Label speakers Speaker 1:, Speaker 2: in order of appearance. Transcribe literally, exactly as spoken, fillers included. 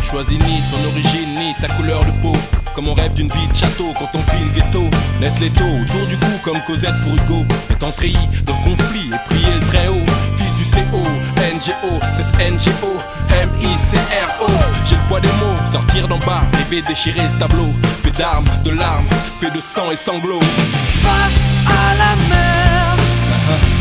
Speaker 1: choisi ni son origine ni sa couleur de peau. Comme on rêve d'une vie de château quand on vit le ghetto. Naissent les taux autour du cou comme Cosette pour Hugo. Étant treillis dans le conflit et prier le très haut. Fils du C O, N G O, cette N G O, M I C R O. J'ai le poids des mots, sortir d'en bas, rêver déchirer ce tableau. Fait d'armes, de larmes, fait de sang et sanglots.
Speaker 2: Face à la mer,